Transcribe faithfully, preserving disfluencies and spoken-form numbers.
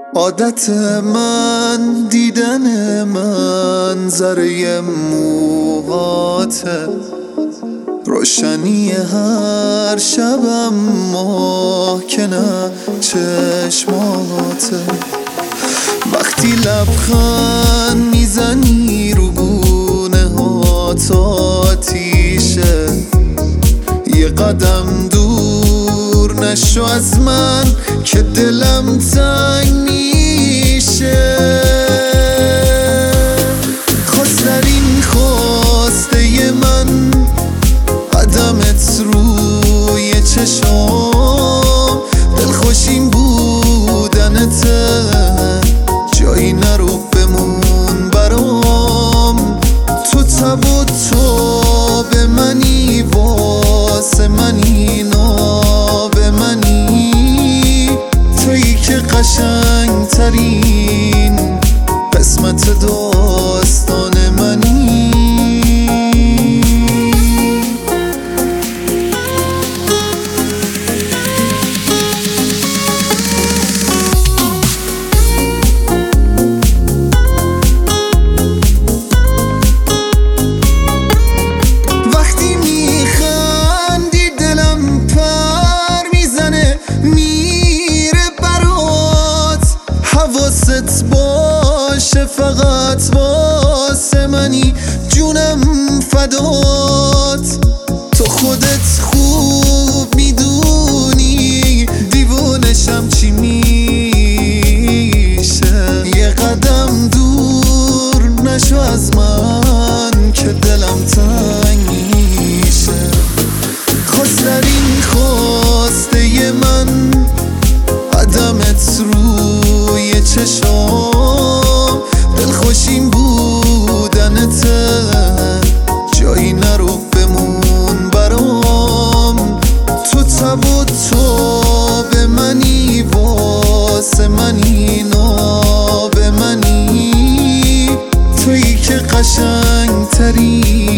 عادت من دیدن منظره موهاته، روشنی هر شبم ماه که نه چشماته. وقتی لبخند میزنی رو گونه هات آتیشه، یه قدم دور نشو از من که دلم تنگ میشه. خواسترین خواسته من قدمت روی چشم، دلخوشیم بودنته، جایی نرو بمون برام. تو تب و تو به منی، واسه منی ناب منی، تویی که قشنگ ترین قسمت داستان منی. حواست باشه فقط واسه منی، جونم فدات. تو خودت خوب میدونی دیوونشم چی میشه. یه قدم دور نشو از من که دلم تنگ میشه. خواسترین خواسته من قدمت روی چشم، دلخوشیم بودنته، جایی نرو بمون برام. تو تب و تو به منی، واسه منی ناب منی، تویی که قشنگ تری